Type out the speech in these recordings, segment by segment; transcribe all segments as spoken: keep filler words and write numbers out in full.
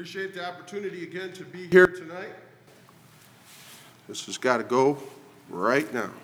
Appreciate the opportunity again to be here tonight. This has got to go right now.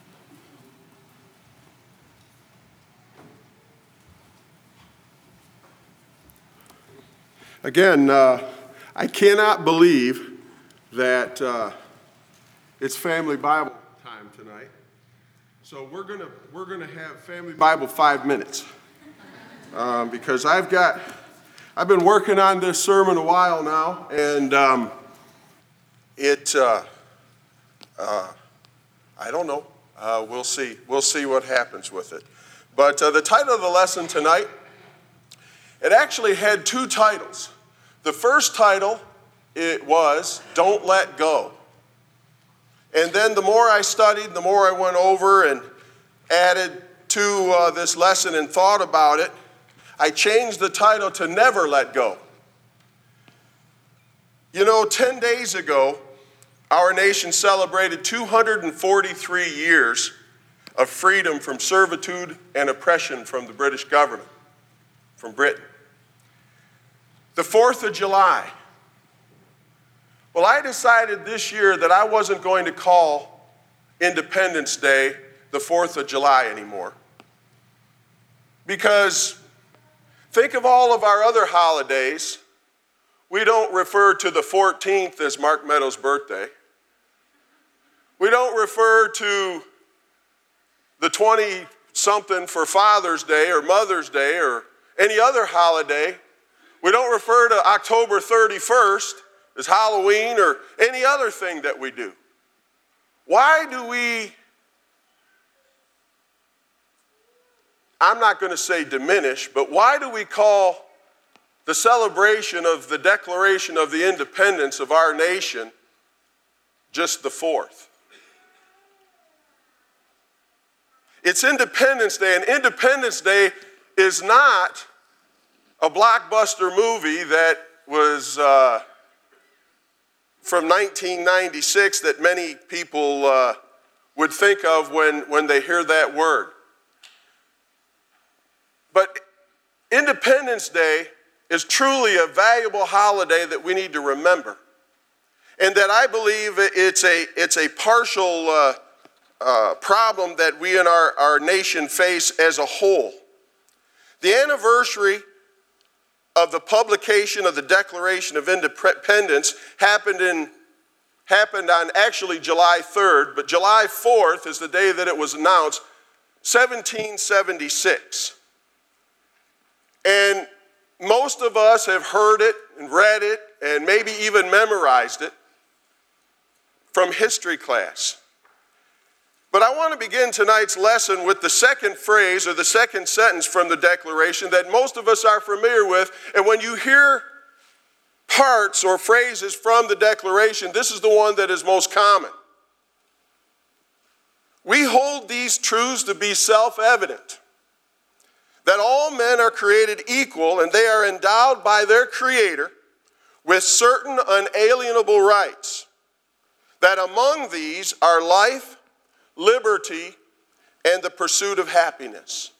Again, uh, I cannot believe that uh, it's Family Bible time tonight. So we're gonna we're gonna have Family Bible five minutes um, because I've got I've been working on this sermon a while now, and um, it uh, uh, I don't know. Uh, we'll see. We'll see what happens with it. But uh, the title of the lesson tonight, it actually had two titles. The first title, it was Don't Let Go. And then the more I studied, the more I went over and added to uh, this lesson and thought about it, I changed the title to Never Let Go. You know, ten days ago, our nation celebrated two hundred forty-three years of freedom from servitude and oppression from the British government, from Britain. The fourth of July. Well, I decided this year that I wasn't going to call Independence Day the fourth of July anymore. Because think of all of our other holidays. We don't refer to the fourteenth as Mark Meadows' birthday. We don't refer to the twenty-something for Father's Day or Mother's Day or any other holiday. We don't refer to October thirty-first as Halloween or any other thing that we do. Why do we, I'm not going to say diminish, but why do we call the celebration of the Declaration of the Independence of our nation just the fourth? It's Independence Day, and Independence Day is not a blockbuster movie that was uh, from nineteen ninety-six that many people uh, would think of when, when they hear that word. But Independence Day is truly a valuable holiday that we need to remember. And that I believe it's a, it's a partial uh, uh, problem that we in our, our nation face as a whole. The anniversary of the publication of the Declaration of Independence happened in happened on actually July third, but July fourth is the day that it was announced, seventeen seventy-six. And most of us have heard it and read it and maybe even memorized it from history class. But I want to begin tonight's lesson with the second phrase or the second sentence from the Declaration that most of us are familiar with. And when you hear parts or phrases from the Declaration, this is the one that is most common. We hold these truths to be self-evident, that all men are created equal and they are endowed by their Creator with certain unalienable rights, that among these are life, liberty, and the pursuit of happiness.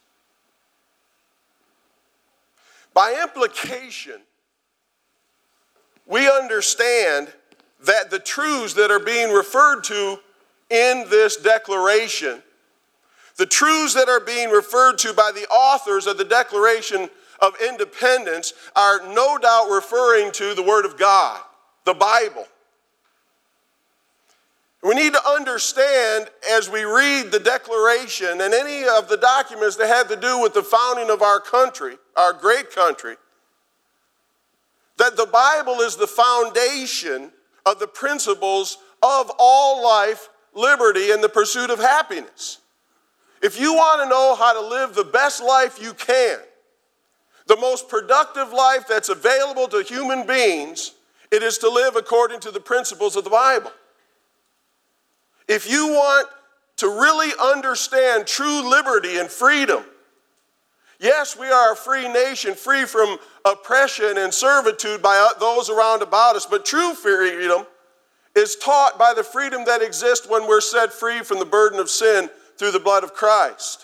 By implication, we understand that the truths that are being referred to in this declaration, the truths that are being referred to by the authors of the Declaration of Independence, are no doubt referring to the Word of God, the Bible. We need to understand as we read the Declaration and any of the documents that have to do with the founding of our country, our great country, that the Bible is the foundation of the principles of all life, liberty, and the pursuit of happiness. If you want to know how to live the best life you can, the most productive life that's available to human beings, it is to live according to the principles of the Bible. If you want to really understand true liberty and freedom, yes, we are a free nation, free from oppression and servitude by those around about us, but true freedom is taught by the freedom that exists when we're set free from the burden of sin through the blood of Christ.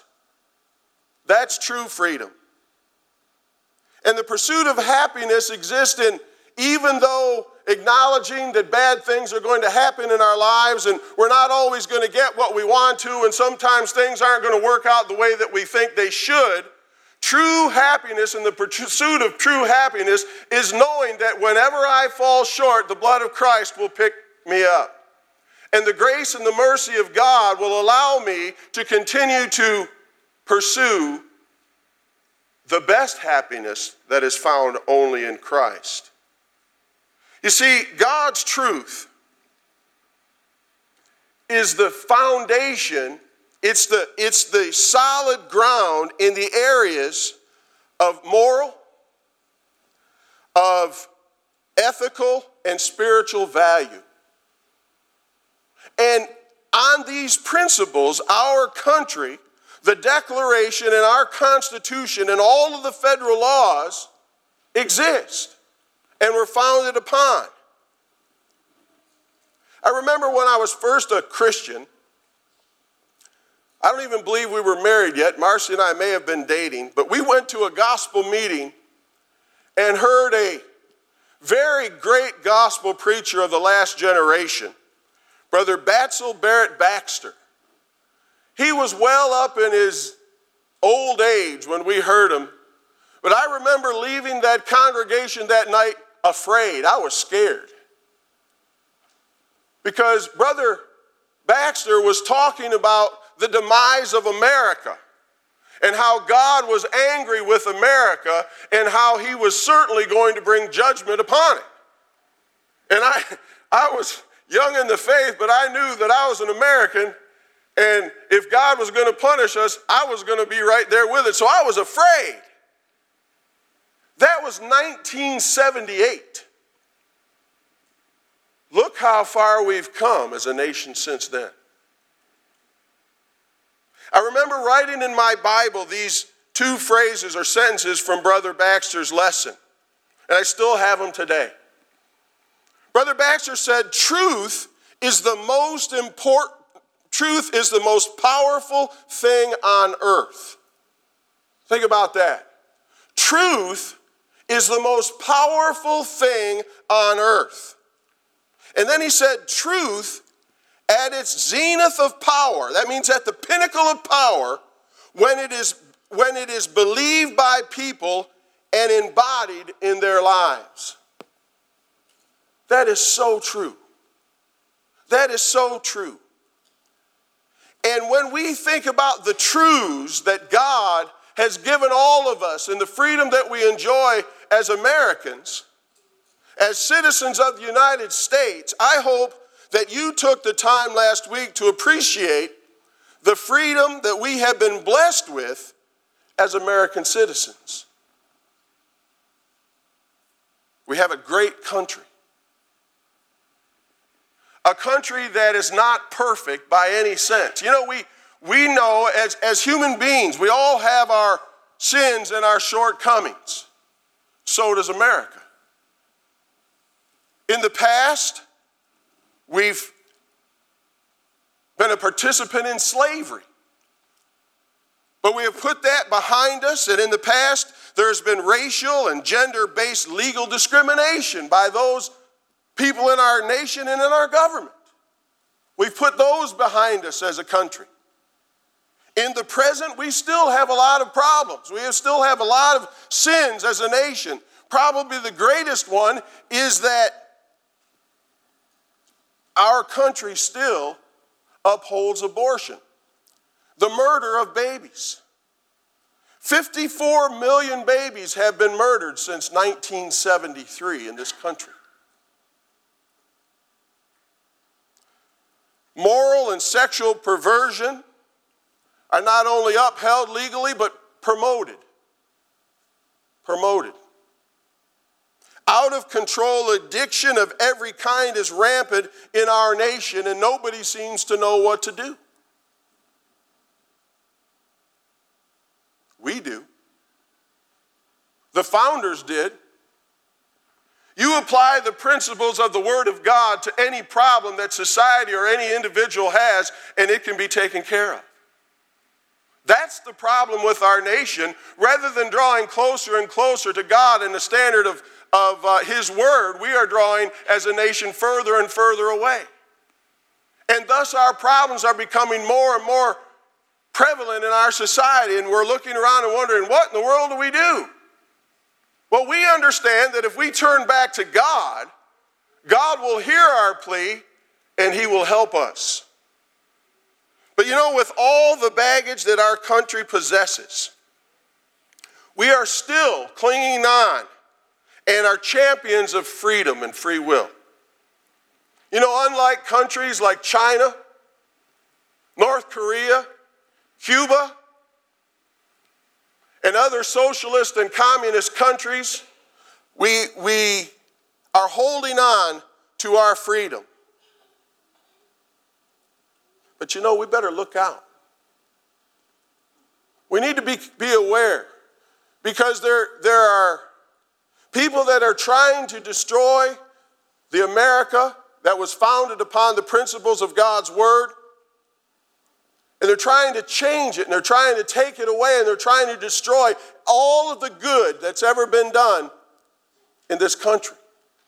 That's true freedom. And the pursuit of happiness exists in, even though acknowledging that bad things are going to happen in our lives and we're not always going to get what we want to, and sometimes things aren't going to work out the way that we think they should, true happiness and the pursuit of true happiness is knowing that whenever I fall short, the blood of Christ will pick me up. And the grace and the mercy of God will allow me to continue to pursue the best happiness that is found only in Christ. You see, God's truth is the foundation, it's the, it's the solid ground in the areas of moral, of ethical, and spiritual value. And on these principles, our country, the Declaration and our Constitution and all of the federal laws exist and were founded upon. I remember when I was first a Christian, I don't even believe we were married yet. Marcy and I may have been dating, but we went to a gospel meeting and heard a very great gospel preacher of the last generation, Brother Batzel Barrett Baxter. He was well up in his old age when we heard him, but I remember leaving that congregation that night afraid. I was scared. Because Brother Baxter was talking about the demise of America and how God was angry with America and how he was certainly going to bring judgment upon it. And I, I was young in the faith, but I knew that I was an American, and if God was going to punish us, I was going to be right there with it. So I was afraid. That was nineteen seventy-eight. Look how far we've come as a nation since then. I remember writing in my Bible these two phrases or sentences from Brother Baxter's lesson, and I still have them today. Brother Baxter said, truth is the most important, truth is the most powerful thing on earth. Think about that. Truth is the most powerful thing on earth. And then he said, truth at its zenith of power, that means at the pinnacle of power, when it is, when it is believed by people and embodied in their lives. That is so true. That is so true. And when we think about the truths that God has given all of us and the freedom that we enjoy as Americans, as citizens of the United States, I hope that you took the time last week to appreciate the freedom that we have been blessed with as American citizens. We have a great country. A country that is not perfect by any sense. You know, we, we know as, as human beings, we all have our sins and our shortcomings. So does America. In the past, we've been a participant in slavery. But we have put that behind us, and in the past, there's been racial and gender-based legal discrimination by those people in our nation and in our government. We've put those behind us as a country. In the present, we still have a lot of problems. We still have a lot of sins as a nation. Probably the greatest one is that our country still upholds abortion, the murder of babies. fifty-four million babies have been murdered since nineteen seventy-three in this country. Moral and sexual perversion are not only upheld legally, but promoted. Promoted. Out of control addiction of every kind is rampant in our nation, and nobody seems to know what to do. We do. The founders did. You apply the principles of the Word of God to any problem that society or any individual has, and it can be taken care of. That's the problem with our nation. Rather than drawing closer and closer to God and the standard of, of uh, his word, we are drawing as a nation further and further away. And thus our problems are becoming more and more prevalent in our society, and we're looking around and wondering, what in the world do we do? Well, we understand that if we turn back to God, God will hear our plea and he will help us. But you know, with all the baggage that our country possesses, we are still clinging on and are champions of freedom and free will. You know, unlike countries like China, North Korea, Cuba, and other socialist and communist countries, we, we are holding on to our freedom. But you know, we better look out. We need to be, be aware, because there, there are people that are trying to destroy the America that was founded upon the principles of God's word. And they're trying to change it, and they're trying to take it away, and they're trying to destroy all of the good that's ever been done in this country.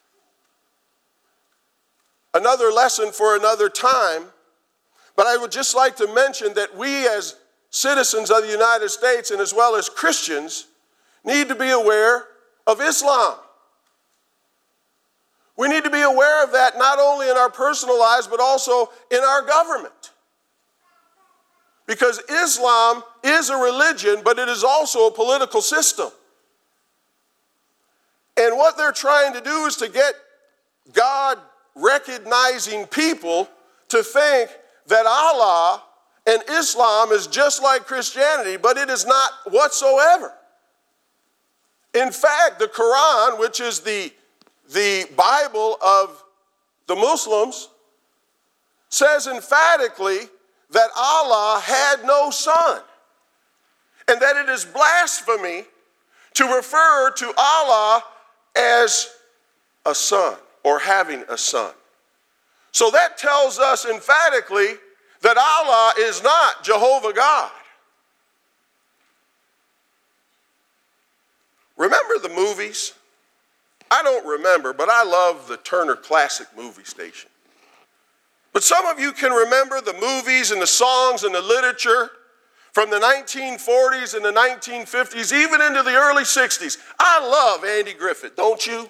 Another lesson for another time, but I would just like to mention that we as citizens of the United States, and as well as Christians, need to be aware of Islam. We need to be aware of that not only in our personal lives, but also in our government. Because Islam is a religion, but it is also a political system. And what they're trying to do is to get God-recognizing people to think that Allah and Islam is just like Christianity, but it is not whatsoever. In fact, the Quran, which is the, the Bible of the Muslims, says emphatically that Allah had no son, and that it is blasphemy to refer to Allah as a son or having a son. So that tells us emphatically that Allah is not Jehovah God. Remember the movies? I don't remember, but I love the Turner Classic Movie Station. But some of you can remember the movies and the songs and the literature from the nineteen forties and the nineteen fifties, even into the early sixties. I love Andy Griffith, don't you?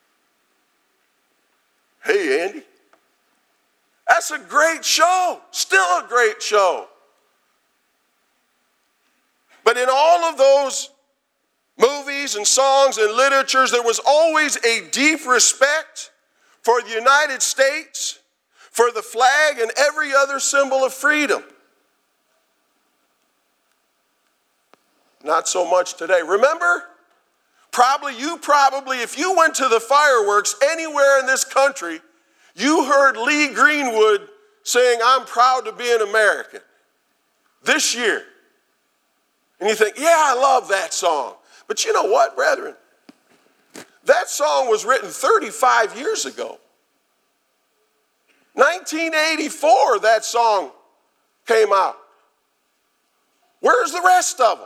Hey, Andy. That's a great show, still a great show. But in all of those movies and songs and literatures, there was always a deep respect for the United States, for the flag, and every other symbol of freedom. Not so much today. Remember, probably you probably, if you went to the fireworks anywhere in this country, you heard Lee Greenwood saying, "I'm proud to be an American," this year. And you think, yeah, I love that song. But you know what, brethren? That song was written thirty-five years ago. nineteen eighty-four, that song came out. Where's the rest of them?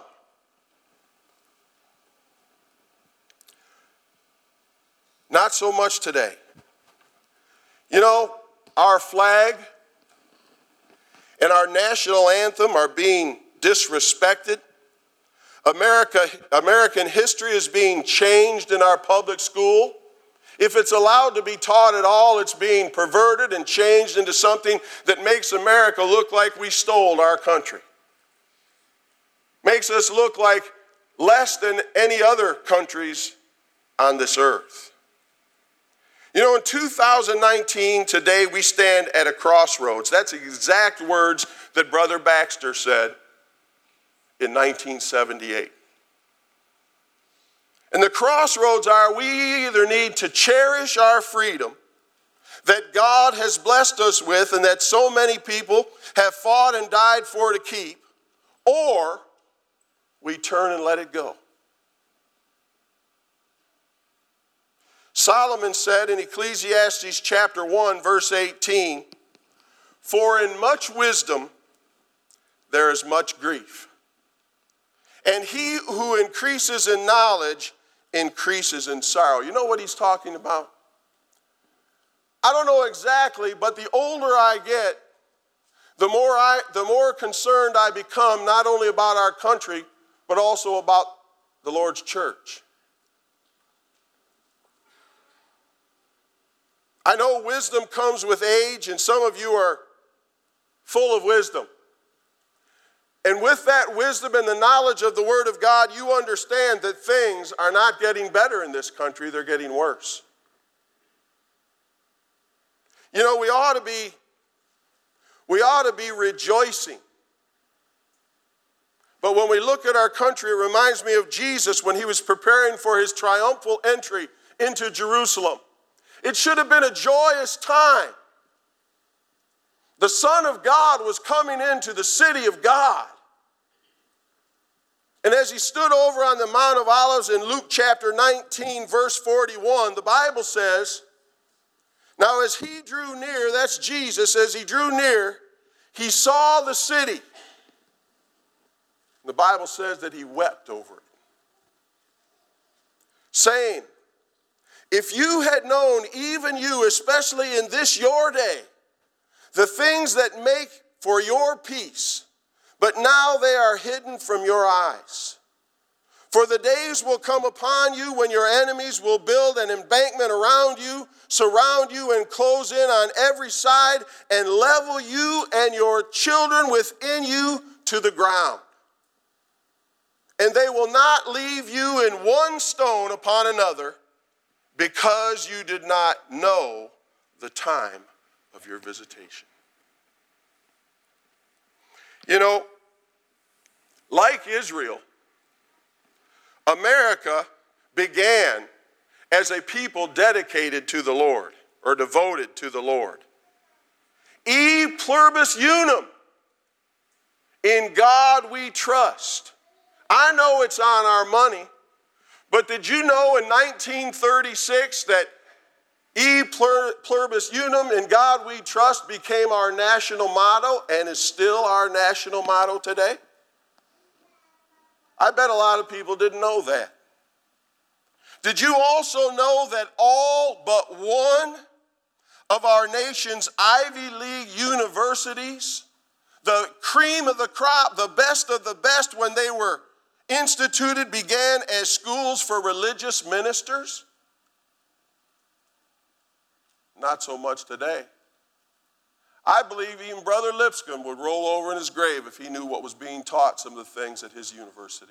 Not so much today. You know, our flag and our national anthem are being disrespected. America, American history is being changed in our public school. If it's allowed to be taught at all, it's being perverted and changed into something that makes America look like we stole our country. Makes us look like less than any other countries on this earth. You know, in two thousand nineteen, today, we stand at a crossroads. That's the exact words that Brother Baxter said in nineteen seventy-eight. And the crossroads are, we either need to cherish our freedom that God has blessed us with and that so many people have fought and died for to keep, or we turn and let it go. Solomon said in Ecclesiastes chapter one, verse eighteen, "For in much wisdom there is much grief, and he who increases in knowledge increases in sorrow. You know what he's talking about? I don't know exactly, but the older I get, the more I, the more concerned I become, not only about our country, but also about the Lord's church. I know wisdom comes with age, and some of you are full of wisdom. And with that wisdom and the knowledge of the Word of God, you understand that things are not getting better in this country, they're getting worse. You know, we ought to be, we ought to be rejoicing. But when we look at our country, it reminds me of Jesus when he was preparing for his triumphal entry into Jerusalem. It should have been a joyous time. The Son of God was coming into the city of God. And as he stood over on the Mount of Olives in Luke chapter nineteen, verse forty-one, the Bible says, now as he drew near, that's Jesus, as he drew near, he saw the city. The Bible says that he wept over it, saying, if you had known, even you, especially in this your day, the things that make for your peace, but now they are hidden from your eyes. For the days will come upon you when your enemies will build an embankment around you, surround you and close in on every side, and level you and your children within you to the ground. And they will not leave you in one stone upon another, because you did not know the time of your visitation. You know, like Israel, America began as a people dedicated to the Lord, or devoted to the Lord. E pluribus unum, in God we trust. I know it's on our money, but did you know in nineteen thirty-six that E pluribus unum, in God we trust, became our national motto and is still our national motto today? I bet a lot of people didn't know that. Did you also know that all but one of our nation's Ivy League universities, the cream of the crop, the best of the best when they were instituted, began as schools for religious ministers? Not so much today. I believe even Brother Lipscomb would roll over in his grave if he knew what was being taught, some of the things at his university.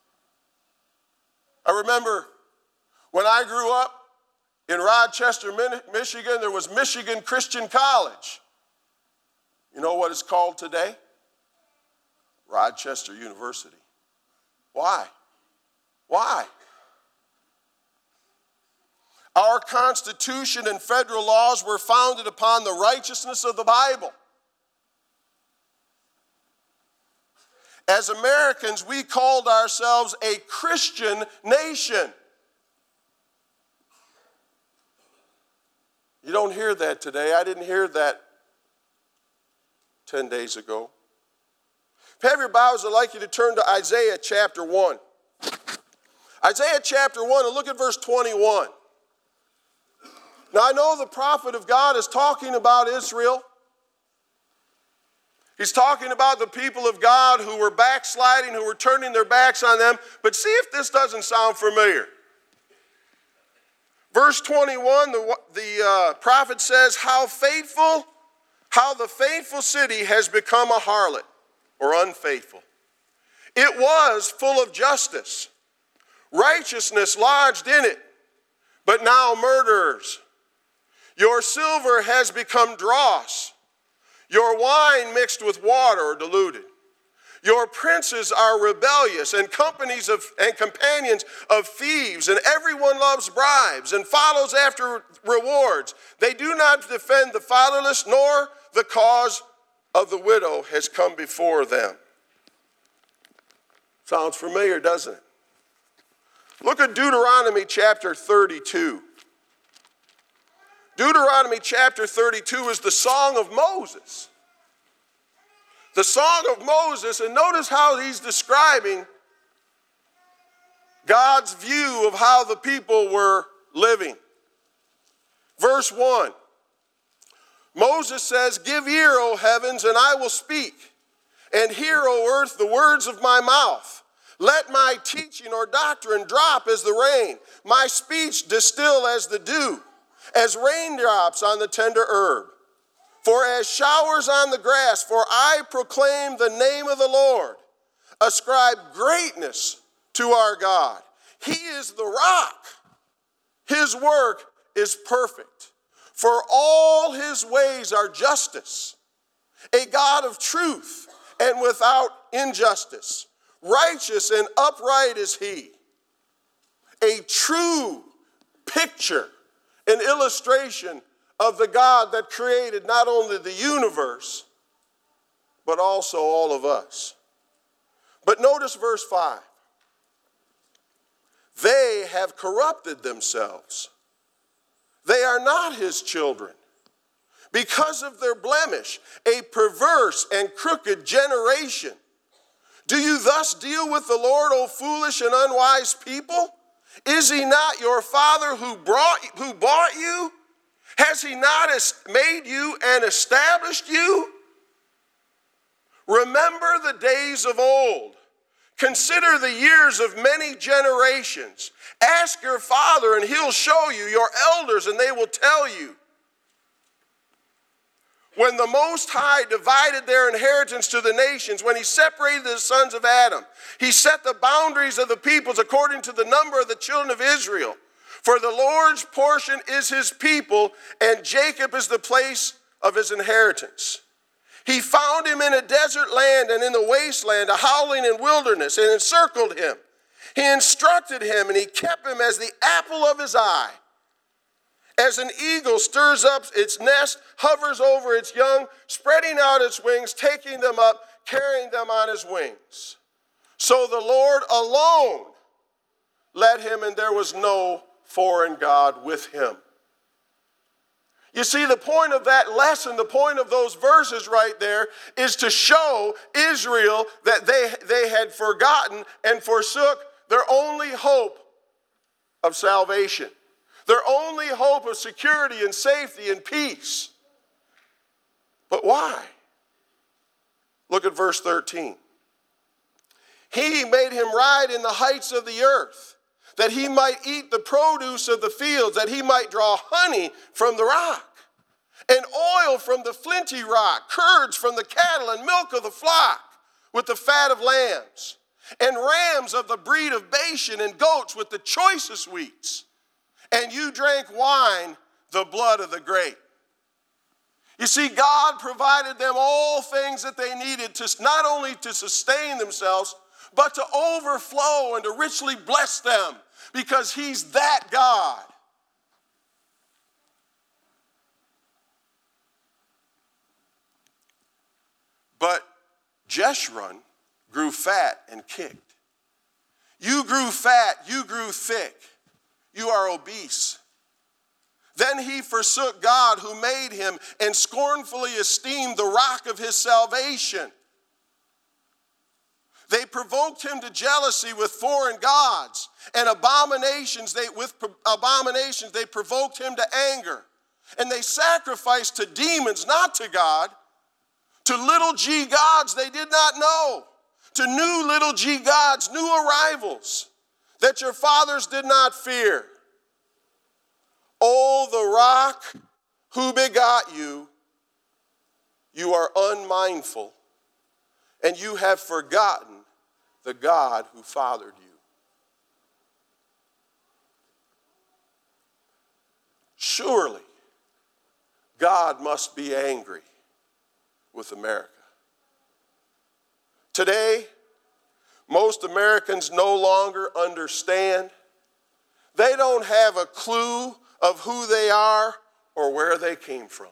I remember when I grew up in Rochester, Michigan, there was Michigan Christian College. You know what it's called today? Rochester University. Why? Why? Our Constitution and federal laws were founded upon the righteousness of the Bible. As Americans, we called ourselves a Christian nation. You don't hear that today. I didn't hear that ten days ago. If you have your Bibles, I'd like you to turn to Isaiah chapter one. Isaiah chapter one, and look at verse twenty-one. Now, I know the prophet of God is talking about Israel. He's talking about the people of God who were backsliding, who were turning their backs on them. But see if this doesn't sound familiar. Verse twenty-one, the, the uh, prophet says, how faithful, how the faithful city has become a harlot, or unfaithful. It was full of justice. Righteousness lodged in it, but now murderers. Your silver has become dross, your wine mixed with water or diluted. Your princes are rebellious, and companies of and companions of thieves, and everyone loves bribes and follows after rewards. They do not defend the fatherless, nor the cause of the widow has come before them. Sounds familiar, doesn't it? Look at Deuteronomy chapter thirty-two. Deuteronomy chapter thirty-two is the song of Moses. The song of Moses, and notice how he's describing God's view of how the people were living. Verse one, Moses says, "Give ear, O heavens, and I will speak, and hear, O earth, the words of my mouth. Let my teaching or doctrine drop as the rain, my speech distill as the dew, as raindrops on the tender herb. For as showers on the grass, for I proclaim the name of the Lord. Ascribe greatness to our God. He is the rock. His work is perfect. For all his ways are justice. A God of truth and without injustice. Righteous and upright is he." A true picture, an illustration of the God that created not only the universe, but also all of us. But notice verse five. "They have corrupted themselves. They are not his children. Because of their blemish, a perverse and crooked generation. Do you thus deal with the Lord, O foolish and unwise people? Is he not your father who brought, who bought you? Has he not made you and established you? Remember the days of old. Consider the years of many generations. Ask your father, and he'll show you, your elders, and they will tell you. When the Most High divided their inheritance to the nations, when he separated the sons of Adam, he set the boundaries of the peoples according to the number of the children of Israel. For the Lord's portion is his people, and Jacob is the place of his inheritance. He found him in a desert land and in the wasteland, a howling in wilderness, and encircled him. He instructed him, and he kept him as the apple of his eye. As an eagle stirs up its nest, hovers over its young, spreading out its wings, taking them up, carrying them on his wings. So the Lord alone led him, and there was no foreign god with him." You see, the point of that lesson, the point of those verses right there, is to show Israel that they, they had forgotten and forsook their only hope of salvation, their only hope of security and safety and peace. But why? Look at verse thirteen. "He made him ride in the heights of the earth, that he might eat the produce of the fields, that he might draw honey from the rock, and oil from the flinty rock, curds from the cattle, and milk of the flock, with the fat of lambs, and rams of the breed of Bashan, and goats with the choicest wheats. And you drank wine, the blood of the grape." You see, God provided them all things that they needed to not only to sustain themselves, but to overflow and to richly bless them, because he's that God. But Jeshurun grew fat and kicked. You grew fat, you grew thick, you are obese. Then he forsook God who made him and scornfully esteemed the rock of his salvation. They provoked him to jealousy with foreign gods, and abominations they, with abominations they provoked him to anger. And they sacrificed to demons, not to God, to little g gods they did not know, to new little g gods, new arrivals that your fathers did not fear. O the rock who begot you, you are unmindful, and you have forgotten the God who fathered you. Surely, God must be angry with America. Today, most Americans no longer understand. They don't have a clue of who they are or where they came from.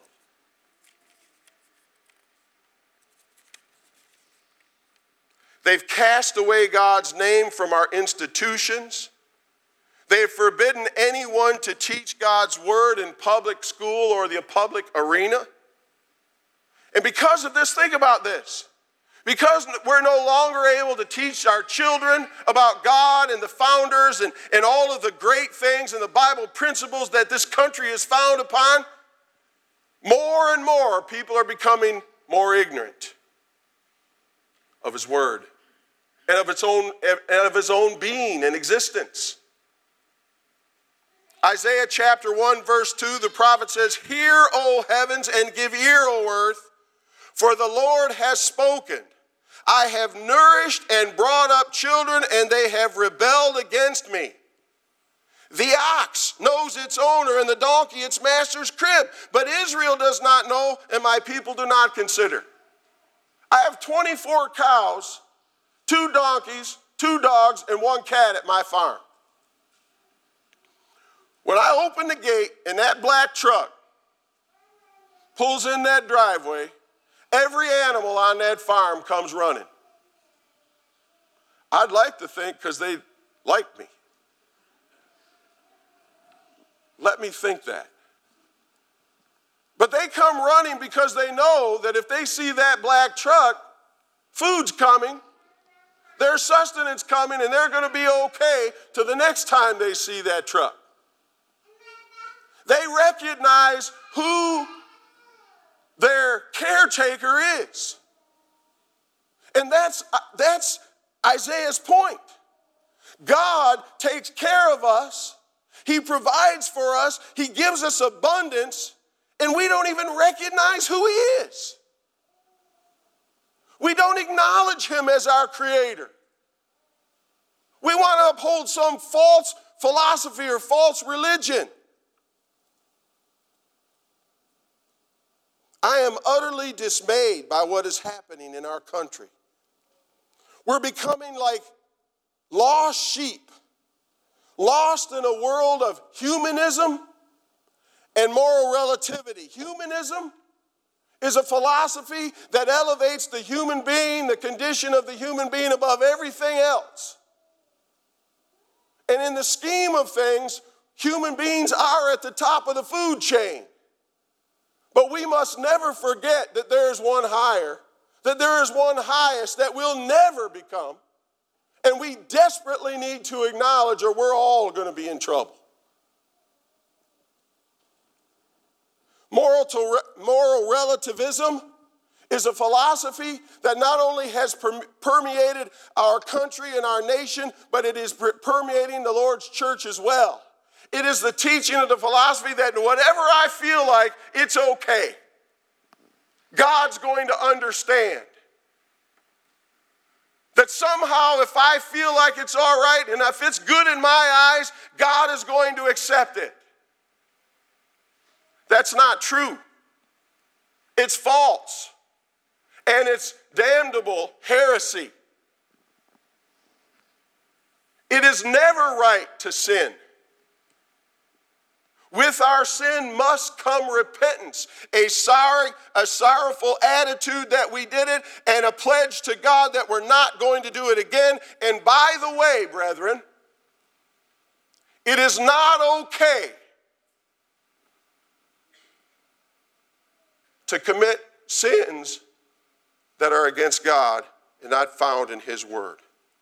They've cast away God's name from our institutions. They've forbidden anyone to teach God's word in public school or the public arena. And because of this, think about this. Because we're no longer able to teach our children about God and the founders and, and all of the great things and the Bible principles that this country is found upon, more and more people are becoming more ignorant of his word and of its own and of his own being and existence. Isaiah chapter one, verse two, the prophet says, "Hear, O heavens, and give ear, O earth, for the Lord has spoken. I have nourished and brought up children, and they have rebelled against me. The ox knows its owner, and the donkey its master's crib, but Israel does not know, and my people do not consider." I have twenty-four cows, two donkeys, two dogs, and one cat at my farm. When I open the gate and that black truck pulls in that driveway, every animal on that farm comes running. I'd like to think because they like me. Let me think that. But they come running because they know that if they see that black truck, food's coming, their sustenance coming, and they're going to be okay till the next time they see that truck. They recognize who their caretaker is. And that's, that's Isaiah's point. God takes care of us. He provides for us. He gives us abundance, and we don't even recognize who he is. We don't acknowledge him as our creator. We want to uphold some false philosophy or false religion. I am utterly dismayed by what is happening in our country. We're becoming like lost sheep, lost in a world of humanism and moral relativity. Humanism is a philosophy that elevates the human being, the condition of the human being above everything else. And in the scheme of things, human beings are at the top of the food chain. But we must never forget that there is one higher, that there is one highest that we'll never become. And we desperately need to acknowledge, or we're all going to be in trouble. Moral, to re- moral relativism is a philosophy that not only has per- permeated our country and our nation, but it is per- permeating the Lord's church as well. It is the teaching of the philosophy that whatever I feel like, it's okay. God's going to understand. That somehow if I feel like it's all right and if it's good in my eyes, God is going to accept it. That's not true. It's false. And it's damnable heresy. It is never right to sin. With our sin must come repentance, a sorry, a sorrowful attitude that we did it, and a pledge to God that we're not going to do it again. And by the way, brethren, it is not okay to commit sins that are against God and not found in his word.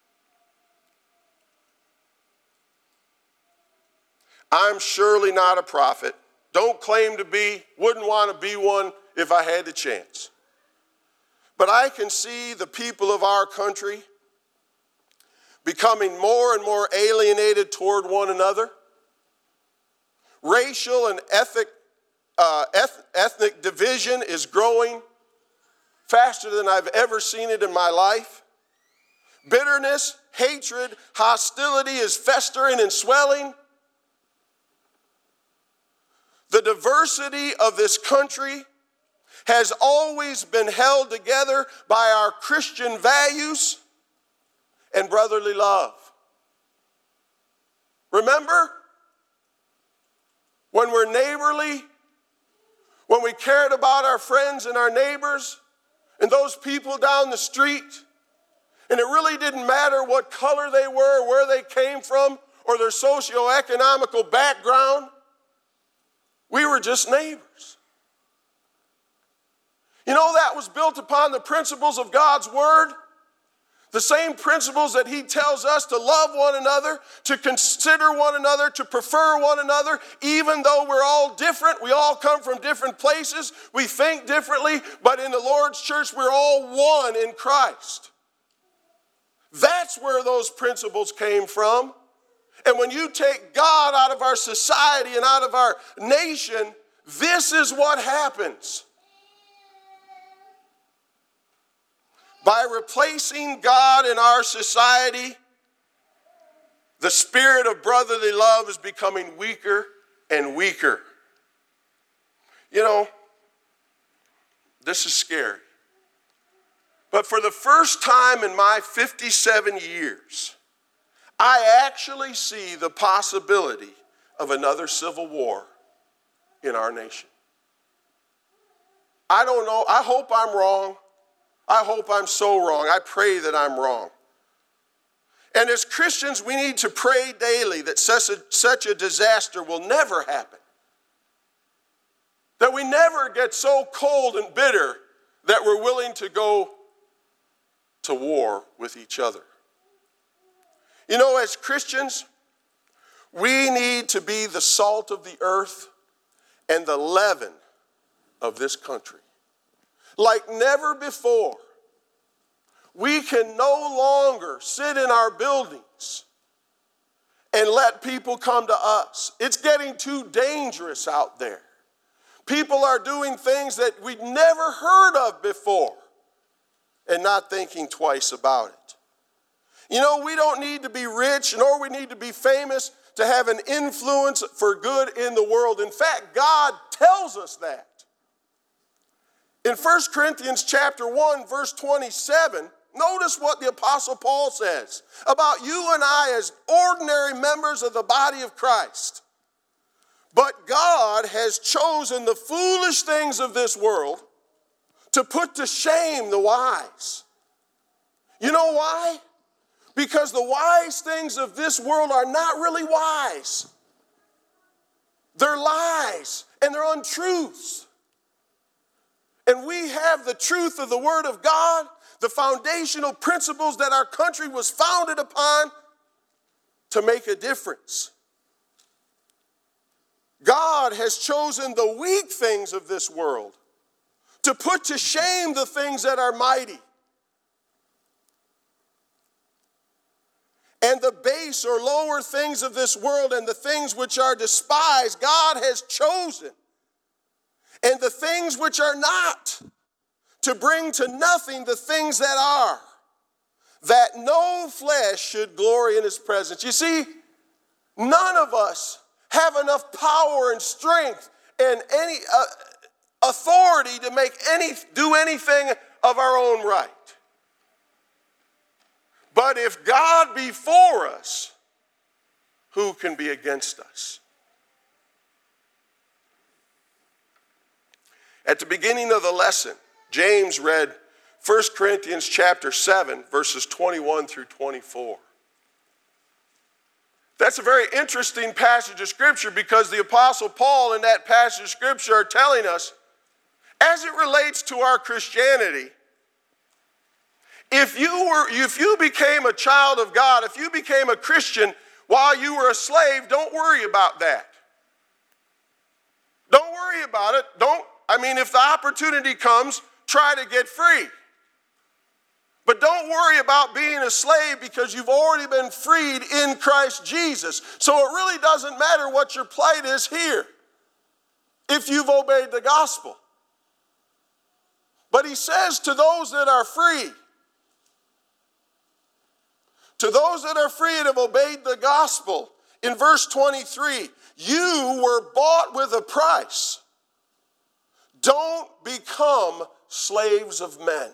I'm surely not a prophet. Don't claim to be, wouldn't want to be one if I had the chance. But I can see the people of our country becoming more and more alienated toward one another. Racial and ethnic, uh, eth- ethnic division is growing faster than I've ever seen it in my life. Bitterness, hatred, hostility is festering and swelling. The diversity of this country has always been held together by our Christian values and brotherly love. Remember? When we're neighborly, when we cared about our friends and our neighbors and those people down the street, and it really didn't matter what color they were, where they came from, or their socioeconomical background. We were just neighbors. You know, that was built upon the principles of God's word. The same principles that he tells us to love one another, to consider one another, to prefer one another, even though we're all different. We all come from different places. We think differently, but in the Lord's church, we're all one in Christ. That's where those principles came from. And when you take God out of our society and out of our nation, this is what happens. By replacing God in our society, the spirit of brotherly love is becoming weaker and weaker. You know, this is scary. But for the first time in my fifty-seven years, I actually see the possibility of another civil war in our nation. I don't know. I hope I'm wrong. I hope I'm so wrong. I pray that I'm wrong. And as Christians, we need to pray daily that such a, such a disaster will never happen. That we never get so cold and bitter that we're willing to go to war with each other. You know, as Christians, we need to be the salt of the earth and the leaven of this country. Like never before, we can no longer sit in our buildings and let people come to us. It's getting too dangerous out there. People are doing things that we'd never heard of before and not thinking twice about it. You know, we don't need to be rich, nor we need to be famous to have an influence for good in the world. In fact, God tells us that. In First Corinthians chapter one, verse twenty-seven, notice what the Apostle Paul says about you and I as ordinary members of the body of Christ. But God has chosen the foolish things of this world to put to shame the wise. You know why? Because the wise things of this world are not really wise. They're lies and they're untruths. And we have the truth of the Word of God, the foundational principles that our country was founded upon to make a difference. God has chosen the weak things of this world to put to shame the things that are mighty. And the base or lower things of this world and the things which are despised, God has chosen. And the things which are not, to bring to nothing the things that are, that no flesh should glory in his presence. You see, none of us have enough power and strength and any uh, authority to make any do anything of our own right. But if God be for us, who can be against us? At the beginning of the lesson, James read First Corinthians chapter seven, verses twenty-one through twenty-four. That's a very interesting passage of Scripture because the Apostle Paul in that passage of Scripture are telling us, as it relates to our Christianity, if you were, if you became a child of God, if you became a Christian while you were a slave, don't worry about that. Don't worry about it. Don't I mean, if the opportunity comes, try to get free. But don't worry about being a slave because you've already been freed in Christ Jesus. So it really doesn't matter what your plight is here if you've obeyed the gospel. But he says to those that are free, to those that are free and have obeyed the gospel, in verse twenty-three, you were bought with a price. Don't become slaves of men.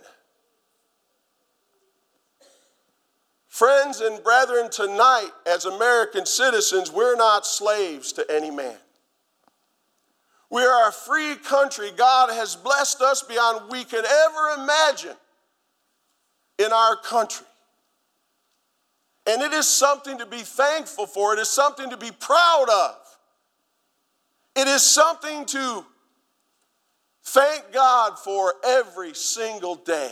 Friends and brethren, tonight, as American citizens, we're not slaves to any man. We are a free country. God has blessed us beyond we could ever imagine in our country. And it is something to be thankful for. It is something to be proud of. It is something to Thank God for every single day.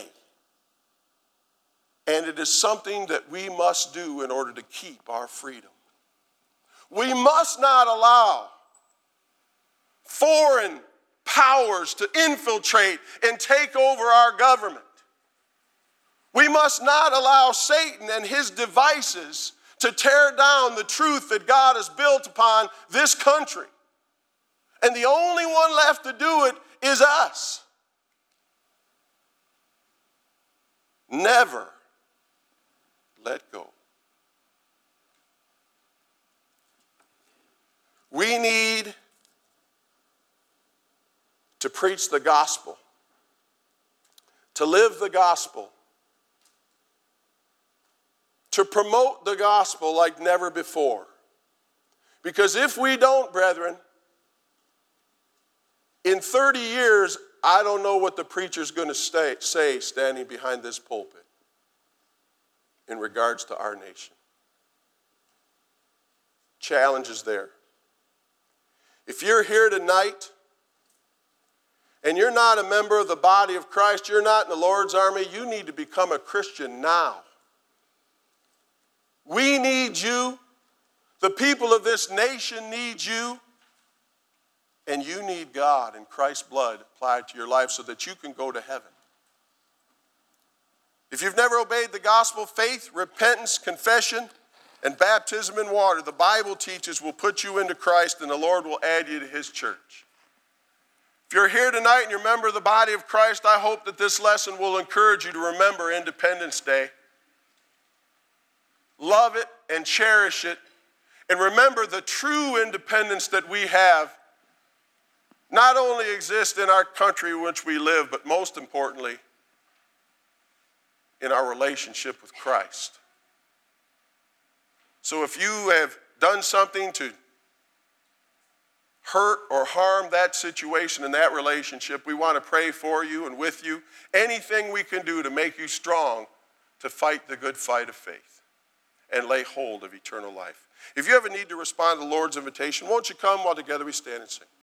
And it is something that we must do in order to keep our freedom. We must not allow foreign powers to infiltrate and take over our government. We must not allow Satan and his devices to tear down the truth that God has built upon this country. And the only one left to do it is us. Never let go. We need to preach the gospel, to live the gospel, to promote the gospel like never before. Because if we don't, brethren, in thirty years, I don't know what the preacher's going to stay, say standing behind this pulpit in regards to our nation. Challenge is there. If you're here tonight and you're not a member of the body of Christ, you're not in the Lord's army, you need to become a Christian now. We need you. The people of this nation need you. And you need God and Christ's blood applied to your life so that you can go to heaven. If you've never obeyed the gospel, faith, repentance, confession, and baptism in water, the Bible teaches, will put you into Christ and the Lord will add you to his church. If you're here tonight and you're a member of the body of Christ, I hope that this lesson will encourage you to remember Independence Day. Love it and cherish it. And remember the true independence that we have not only exists in our country in which we live, but most importantly, in our relationship with Christ. So if you have done something to hurt or harm that situation and that relationship, we want to pray for you and with you. Anything we can do to make you strong to fight the good fight of faith and lay hold of eternal life. If you have a need to respond to the Lord's invitation, won't you come while together we stand and sing?